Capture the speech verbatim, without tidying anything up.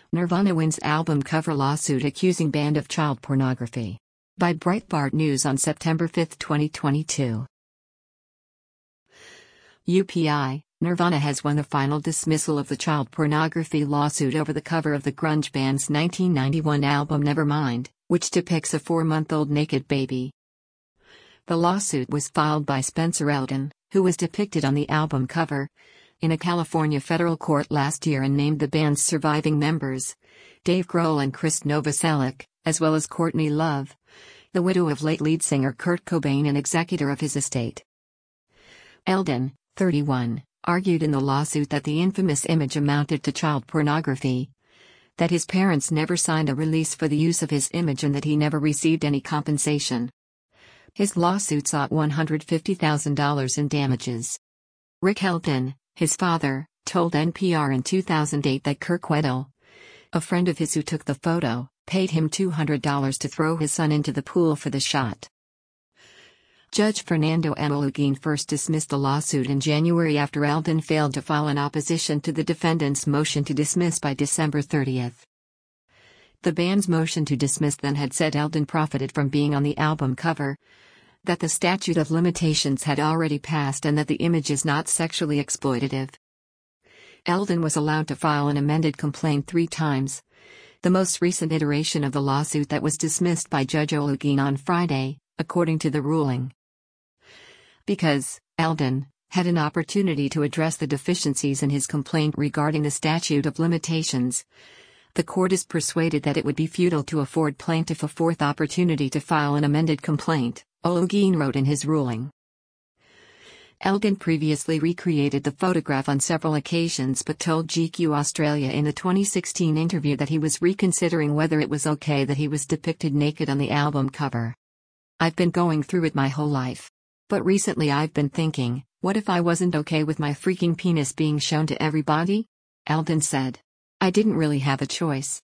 Nirvana wins album cover lawsuit accusing band of child pornography. By Breitbart News on September fifth, twenty twenty-two. U P I, Nirvana has won the final dismissal of the child pornography lawsuit over the cover of the grunge band's nineteen ninety-one album Nevermind, which depicts a four-month-old naked baby. The lawsuit was filed by Spencer Elden, who was depicted on the album cover, in a California federal court last year and named the band's surviving members, Dave Grohl and Chris Novoselic, as well as Courtney Love, the widow of late lead singer Kurt Cobain and executor of his estate. Elden, thirty-one, argued in the lawsuit that the infamous image amounted to child pornography, that his parents never signed a release for the use of his image and that he never received any compensation. His lawsuit sought one hundred fifty thousand dollars in damages. Rick Elden, his father, told N P R in two thousand eight that Kirk Weddle, a friend of his who took the photo, paid him two hundred dollars to throw his son into the pool for the shot. Judge Fernando Amelogin first dismissed the lawsuit in January after Elden failed to file an opposition to the defendant's motion to dismiss by December thirtieth. The band's motion to dismiss then had said Elden profited from being on the album cover, that the statute of limitations had already passed and that the image is not sexually exploitative. Elden was allowed to file an amended complaint three times, the most recent iteration of the lawsuit that was dismissed by Judge Olugin on Friday, according to the ruling. Because Elden had an opportunity to address the deficiencies in his complaint regarding the statute of limitations, the court is persuaded that it would be futile to afford plaintiff a fourth opportunity to file an amended complaint, Olugin wrote in his ruling. Elden previously recreated the photograph on several occasions but told G Q Australia in a twenty sixteen interview that he was reconsidering whether it was okay that he was depicted naked on the album cover. "I've been going through it my whole life. But recently I've been thinking, what if I wasn't okay with my freaking penis being shown to everybody?" Elden said. "I didn't really have a choice.